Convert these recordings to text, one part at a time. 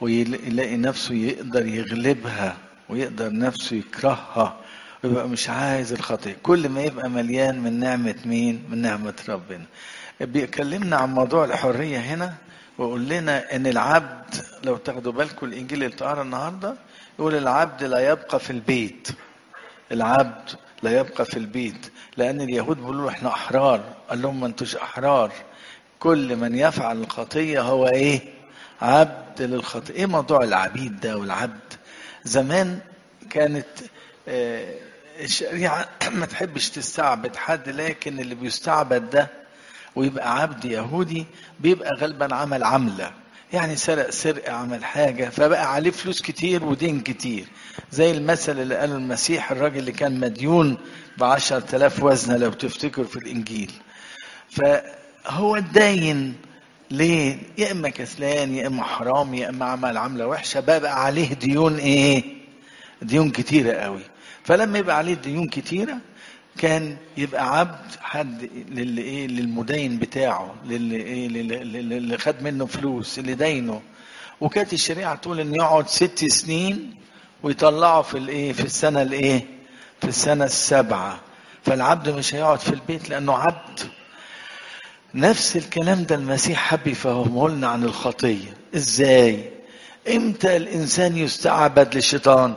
ويلاقي نفسه يقدر يغلبها ويقدر نفسه يكرهها ويبقى مش عايز الخطية. كل ما يبقى مليان من نعمة مين؟ من نعمة ربنا. بيكلمنا عن موضوع الحرية هنا ويقول لنا ان العبد، لو تاخدوا بالكم الانجيل اللي اتقرا النهارده يقول العبد لا يبقى في البيت. العبد لا يبقى في البيت، لان اليهود بيقولوا احنا احرار. قال لهم ما انتوش احرار، كل من يفعل الخطية هو ايه؟ عبد للخطية. ايه موضوع العبيد ده والعبد؟ زمان كانت الشريعة ما تحبش تستعبد حد، لكن اللي بيستعبد ده ويبقى عبد يهودي بيبقى غالبا عمل عملة، يعني سرقة، عمل حاجة فبقى عليه فلوس كتير ودين كتير. زي المثل اللي قاله المسيح، الراجل اللي كان مديون ب10,000 وزنة لو تفتكر في الإنجيل. فهو اتداين ليه؟ يا إما كسلان، يا إما حرام، يا إما عمل عملة وحشة، بقى عليه ديون إيه؟ ديون كتيرة قوي. فلما يبقى عليه ديون كتيرة كان يبقى عبد حد للي ايه؟ للمدين بتاعه، للي ايه؟ للي خد منه فلوس، اللي دينه. وكانت الشريعه تقول ان يقعد 6 سنين ويطلعه في الايه؟ في السنه الايه؟ في السنه السابعه. فالعبد مش هيقعد في البيت لانه عبد. نفس الكلام ده المسيح حب يفهمه لنا عن الخطيه. ازاي؟ امتى الانسان يستعبد للشيطان؟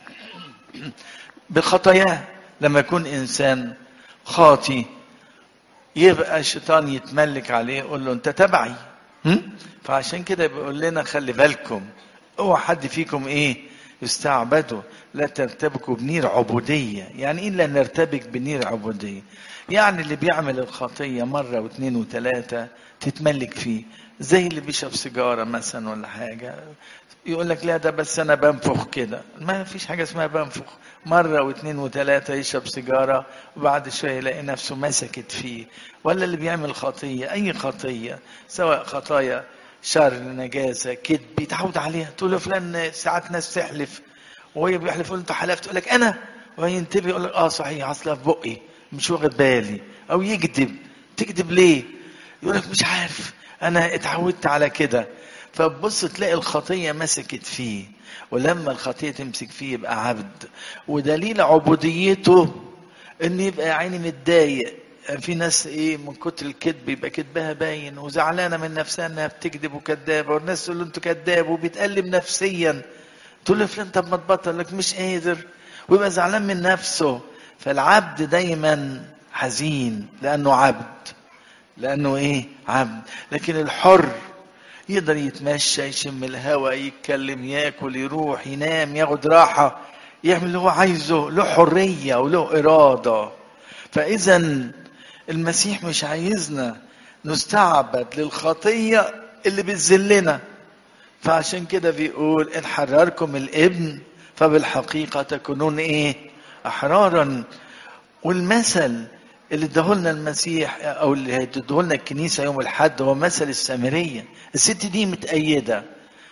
بخطاياه. لما يكون انسان خاطي يبقى الشيطان يتملك عليه، يقول له انت تبعي. فعشان كده بيقول لنا خلي بالكم، اوعى حد فيكم ايه؟ يستعبدوا. لا ترتبكوا بنير عبودية. يعني ايه لا نرتبك بنير عبودية؟ يعني اللي بيعمل الخطية مرة واثنين وثلاثة تتملك فيه، زي اللي بيشرب سيجارة مثلا ولا حاجة، يقول لك لا ده بس انا بنفخ كده. ما فيش حاجة اسمها بنفخ. مرة واثنين وثلاثة يشرب سيجارة وبعد شوية يلاقي نفسه مسكت فيه. ولا اللي بيعمل خطية، اي خطية، سواء خطايا شر، نجاسة، كذب، يتعود عليها. تقول له فلان، ساعات ناس تحلف وهي بيحلف يقول انت حلفت، يقول لك انا، وينتبه يقول لك اه صحيح اصلا في بقي مش واخد بالي. او يكذب. تكذب ليه؟ يقول لك مش عارف انا اتعودت على كده. فبص تلاقي الخطية مسكت فيه، ولما الخطية تمسك فيه يبقى عبد. ودليل عبوديته ان يبقى يا عيني متضايق. في ناس ايه من كتر الكذب يبقى كذبها باين وزعلانه من نفسها انها بتكذب وكذابه، والناس تقول له انت كذاب وبيتألم نفسيا. تقول له فلان طب ما تبطل، لك مش قادر، ويبقى زعلان من نفسه. فالعبد دايما حزين لانه عبد. لانه ايه؟ عبد. لكن الحر يقدر يتمشى، يشم الهواء، يتكلم، ياكل، يروح، ينام، ياخد راحه، يعمل اللي هو عايزه، له حريه وله اراده. فاذا المسيح مش عايزنا نستعبد للخطيه اللي بتذلنا. فعشان كده بيقول ان حرركم الابن فبالحقيقه تكونون ايه؟ احرارا. والمثل اللي اداهولنا المسيح او اللي هتديهولنا الكنيسه يوم الاحد هو مثل السامريه. الست دي متأيده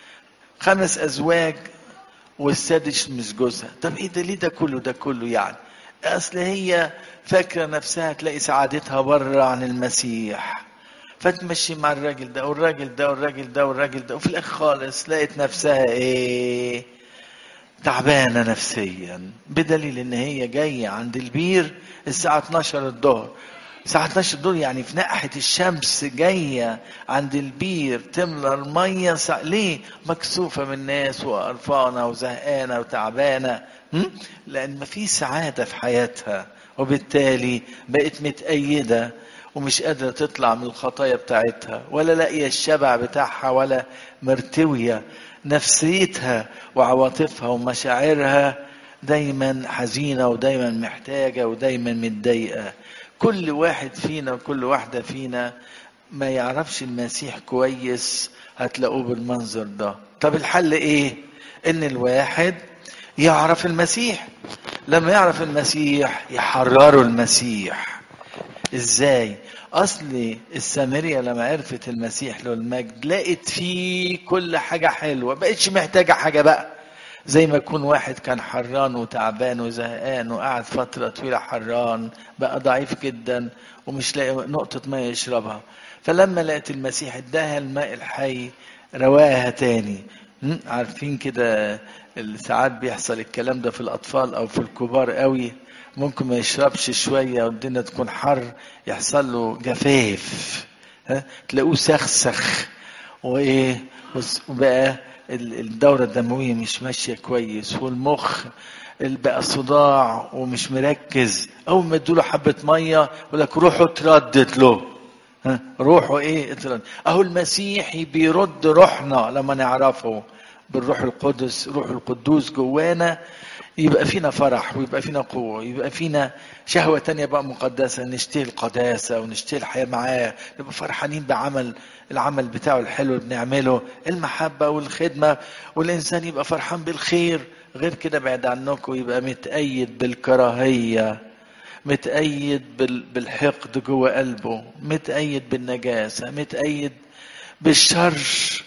5 ازواج والسادس مش جوزها. طب ايه ده؟ ليه ده كله ده كله يعني؟ اصل هي فاكره نفسها تلاقي سعادتها بره عن المسيح، فتمشي مع الراجل ده والراجل ده والراجل ده والراجل ده، وفي الاخر خالص لقيت نفسها ايه؟ تعبانه نفسيا. بدليل ان هي جايه عند البير الساعه 12 الظهر. الساعه 12 الظهر يعني في نقحه الشمس جايه عند البير تملى الميه ليه؟ مكسوفه من الناس وقرفانه وزهقانه وتعبانه. لان ما في سعاده في حياتها، وبالتالي بقت متأيده ومش قادره تطلع من الخطايا بتاعتها، ولا لاقيه الشبع بتاعها، ولا مرتويه. نفسيتها وعواطفها ومشاعرها دايما حزينة ودايما محتاجة ودايما متضايقة. كل واحد فينا وكل واحدة فينا ما يعرفش المسيح كويس هتلاقوه بالمنظر ده. طب الحل ايه؟ ان الواحد يعرف المسيح. لما يعرف المسيح يحرره المسيح. ازاي؟ اصل السامرية لما عرفت المسيح له المجد لقت فيه كل حاجة حلوة، بقتش محتاجة حاجة بقى. زي ما يكون واحد كان حران وتعبان وزهقان وقعد فترة طويلة حران، بقى ضعيف جدا ومش لاقي نقطة ماء يشربها. فلما لقت المسيح اداها الماء الحي رواها تاني. عارفين كده ساعات بيحصل الكلام ده في الأطفال أو في الكبار قوي، ممكن ما يشربش شوية والدنيا تكون حر يحصل له جفاف، تلاقوه سخسخ وإيه، وبقى الدورة الدموية مش ماشية كويس، والمخ بقى صداع ومش مركز. أول ما يدوله حبة مية يقول لك روحوا اتردت له، روحوا ايه اتردت. اهو المسيحي بيرد روحنا لما نعرفه بالروح القدس، روح القدوس جوانا، يبقى فينا فرح ويبقى فينا قوة، يبقى فينا شهوة تانية بقى مقدسة، نشتهي القداسة ونشتهي الحياة معاه، نبقى فرحانين العمل بتاعه الحلو اللي بنعمله، المحبة والخدمة، والإنسان يبقى فرحان بالخير. غير كده بعد عنكم يبقى متأيد بالكراهية، متأيد بالحقد جوه قلبه، متأيد بالنجاسة، متأيد بالشر،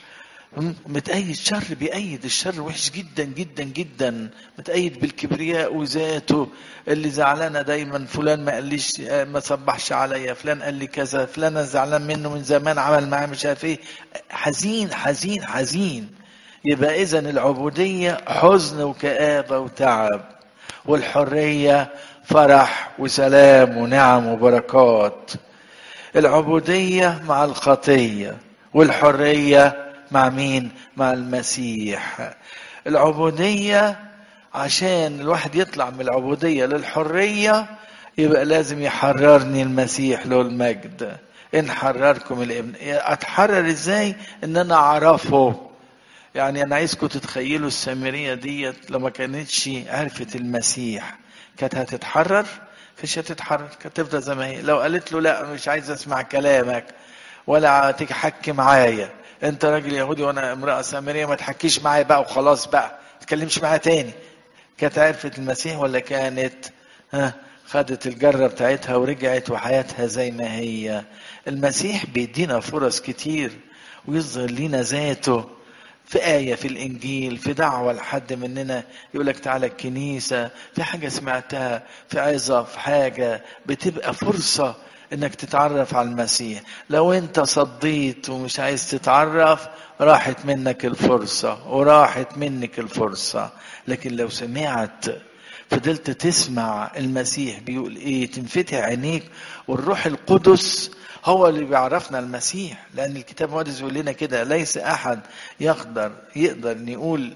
متأيد شر، بيأيد الشر وحش جدا جدا جدا، متأيد بالكبرياء وذاته اللي زعلانة دايما، فلان ما قاليش ما صبحش عليا، فلان قال لي كذا، فلان أنا زعلان منه من زمان عمل معاه مش عارف ايه، حزين حزين حزين. يبقى إذن العبودية حزن وكآبة وتعب، والحرية فرح وسلام ونعم وبركات. العبودية مع الخطية، والحرية مع مين؟ مع المسيح. العبودية عشان الواحد يطلع من العبودية للحرية يبقى لازم يحررني المسيح له المجد. إن حرركم الابن. أتحرر إزاي؟ إن أنا أعرفه. يعني أنا عايزكم تتخيلوا السامرية ديت لما كانتش عرفت المسيح كانت هتتحرر؟ مش هتتحرر، كانت تفضل زي ما هي. لو قالت له لا مش عايز اسمع كلامك ولا تحكي معايا، انت راجل يهودي وانا امرأة سامرية، ما تحكيش معايا بقى وخلاص بقى، ما تكلمش معايا تاني، كانت عرفت المسيح ولا كانت خدت الجرة بتاعتها ورجعت وحياتها زي ما هي؟ المسيح بيدينا فرص كتير ويظهر لنا ذاته في آية في الإنجيل، في دعوة لحد مننا يقول لك تعالى الكنيسة، في حاجة سمعتها، في عظة، في حاجة، بتبقى فرصة إنك تتعرف على المسيح. لو أنت صديت ومش عايز تتعرف راحت منك الفرصة وراحت منك الفرصة. لكن لو سمعت فضلت تسمع المسيح بيقول ايه، تنفتح عينيك، والروح القدس هو اللي بيعرفنا المسيح. لأن الكتاب المقدس يقول لنا كده ليس أحد يقدر أن يقول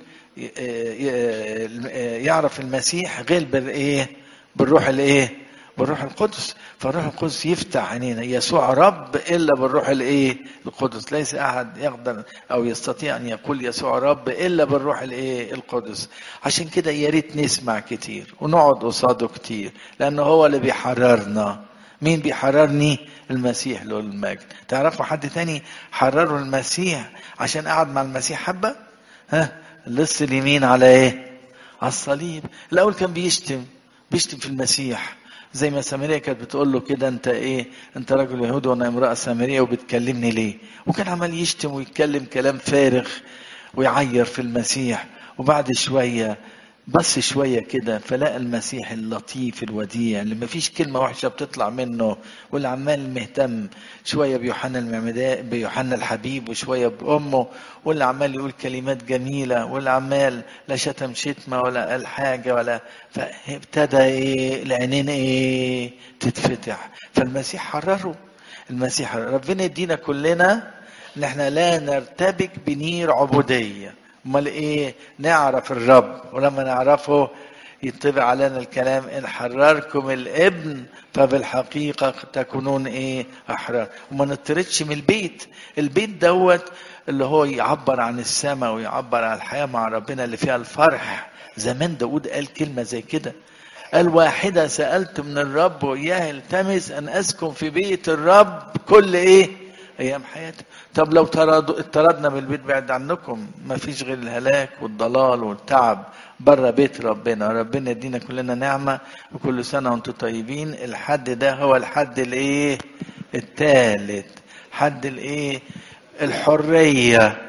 يعرف المسيح غير بالإيه؟ بالروح الإيه؟ بالروح القدس. فالروح القدس يفتح عينينا. يسوع رب إلا بالروح الإيه؟ القدس. ليس أحد يقدر أو يستطيع أن يقول يسوع رب إلا بالروح الإيه؟ القدس. عشان كده يا ريت نسمع كتير ونقعد قصاده كتير، لأنه هو اللي بيحررنا. مين بيحررني؟ المسيح له المجد. تعرفوا حد تاني حرره المسيح عشان قعد مع المسيح حبة؟ لص اليمين على ايه؟ على الصليب. الاول كان بيشتم في المسيح، زي ما سامرية كانت بتقول له كده انت ايه، انت راجل يهودي وانا امرأة سامرية وبتكلمني ليه؟ وكان عمال يشتم ويتكلم كلام فارغ ويعير في المسيح. وبعد شوية بس شوية كده فلقى المسيح اللطيف الوديع اللي مفيش كلمة وحشة بتطلع منه، واللي عمال مهتم شوية بيوحنا المعمدان بيوحنا الحبيب وشوية بأمه، واللي عمال يقول كلمات جميلة، واللي عمال لا شتم شتمة ولا قال حاجة ولا. فابتدى ايه العينين ايه تتفتح. فالمسيح حرره. المسيح حرره. ربنا يدينا كلنا ان احنا لا نرتبك بنير عبودية. امال ايه؟ نعرف الرب، ولما نعرفه يطبع علينا الكلام ان حرركم الابن فبالحقيقة تكونون ايه؟ احرار. وما نطردش من البيت دوت اللي هو يعبر عن السماء ويعبر عن الحياة مع ربنا اللي فيها الفرح. زمان داود قال كلمة زي كده، قال واحدة سألت من الرب وإياه التمس أن أسكن في بيت الرب كل إيه؟ أيام حياتي. طب لو اطردنا من البيت بعد عنكم ما فيش غير الهلاك والضلال والتعب بره بيت ربنا. ربنا يدينا كلنا نعمة. وكل سنة وانتم طيبين. الحد ده هو الحد الإيه؟ الثالث. حد الإيه؟ الحرية.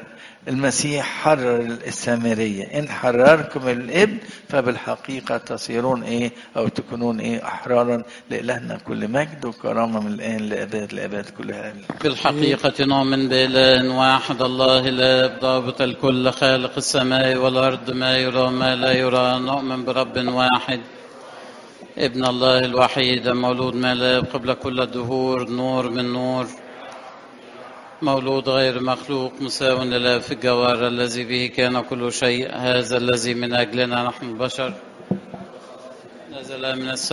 المسيح حرر السامرية، إن حرركم الابن فبالحقيقة تصيرون إيه أو تكونون إيه أحرارا. لإلهنا كل مجد وكرامة من الآن لأباد الآباد كلها. بالحقيقة نؤمن بإله واحد الله الآب ضابط الكل خالق السماء والأرض ما يرى وما لا يرى. نؤمن برب واحد ابن الله الوحيد مولود من الآب قبل كل الدهور، نور من نور، مولود غير مخلوق، مساو لله في الجوهر، الذي به كان كل شيء. هذا الذي من أجلنا نحن البشر نزل من السماء